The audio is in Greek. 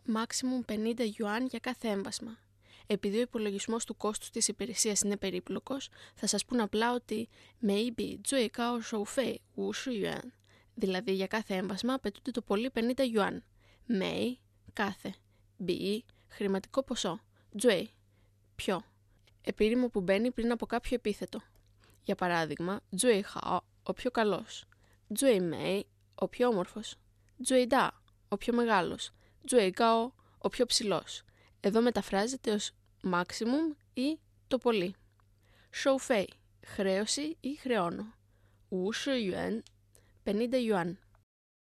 maximum 50 yuan για κάθε έμβασμα. Επειδή ο υπολογισμός του κόστους της υπηρεσίας είναι περίπλοκος, θα σας πούν απλά ότι maybe 最高收费50 yuan. Δηλαδή για κάθε έμβασμα απαιτούνται το πολύ 50 yuan. May, κάθε. B, χρηματικό ποσό. 最, πιο. Επίρρημο που μπαίνει πριν από κάποιο επίθετο. Για παράδειγμα, 最好, ο πιο καλός. 最美, ο πιο όμορφος. 最大, ο πιο μεγάλος. 最高, ο πιο ψηλός. Εδώ μεταφράζεται ως maximum ή το πολύ. 收费, χρέωση ή χρεώνω. 50 yuan, 50 yuan.